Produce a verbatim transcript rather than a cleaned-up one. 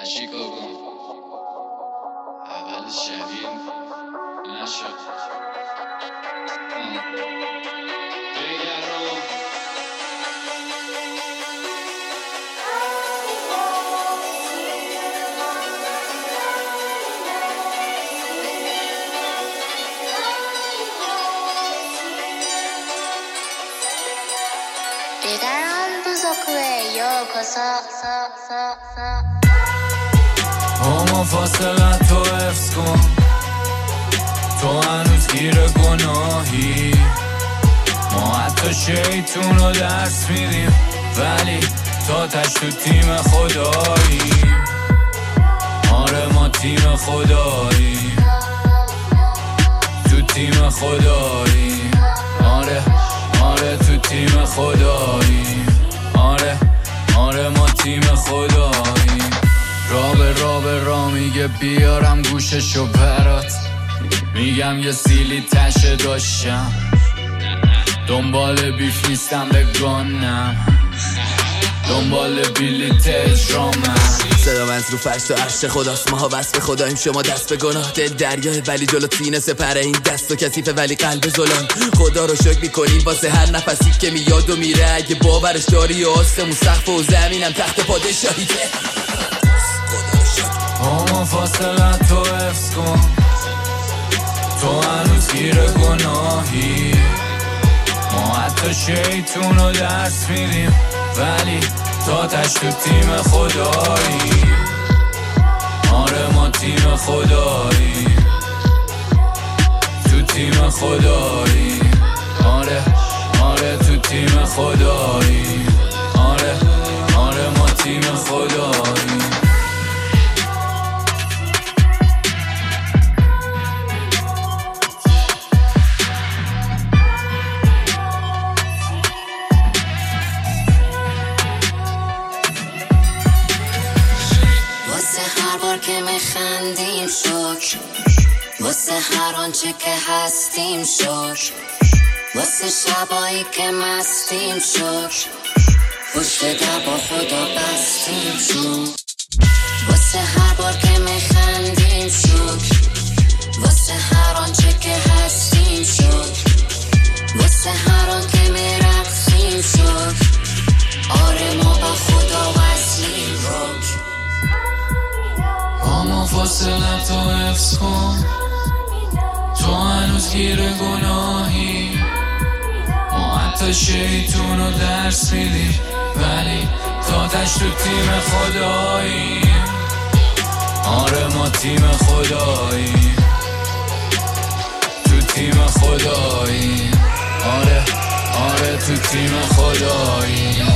شیکاگو اول شبیه نشد بگرم ビガラン部族へようこそ。 اما فاصلت تو حفظ کن، تو هنوز گیر گناهی. ما حتی شیطون رو درس میدیم ولی تا تش تو تیم خدایی. آره ما تیم خدایی، تو تیم خدایی. آره آره تو تیم خدایی. آره آره ما تیم خدایی. را به را به را میگه بیارم گوششو برات، میگم یه سیلی تشه داشتم، دنبال بیف نیستم بگانم، دنبال بیلیت اجرامم. صدام از رو فرش تو عرش خداست، ماها وصف خداییم شما دست به گناه. دل دریاه ولی جلو سینه سپره، این دست و کثیفه ولی قلب ظلم. خدا رو شکر میکنیم واسه هر نفسی که میاد و میره. اگه باورش داری آسمون سقف و زمینم تحت پادشاهیته. اما فاصلت تو حفظ کن، تو هنوز گیر گناهی. ما حتی شیطون رو درس میدیم ولی تا تش تو تیم خدایی. آره ما تیم خدایی، تو تیم خدایی. آره آره تو تیم خدایی. آره آره ما تیم خدایی. هر بار که میخندیم شکر، واسه هر آنچه که هستیم شکر، واسه شبایی که مستیم شکر، پشت در با خدا بستیم شکر. واسه هر بار که میخندیم شکر، واسه هر آنچه که هستیم شکر، واسه هر آن که میرقصیم شکر. آره ما با خدا وصلیم شکر. اما فاصلت تو حفظ کن، تو هنوز گیر گناهی. ما حتی شیطون رو درس میدیم ولی تا تش تو تیم خدایی. آره ما تیم خدایی، تو تیم خدایی. آره آره تو تیم خدایی.